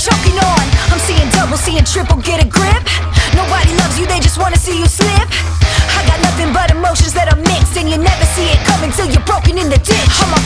choking on. I'm seeing double, seeing triple, get a grip. Nobody loves you, they just wanna see you slip. I got nothing but emotions that are mixed, and you never see it coming till you're broken in the ditch. I'm a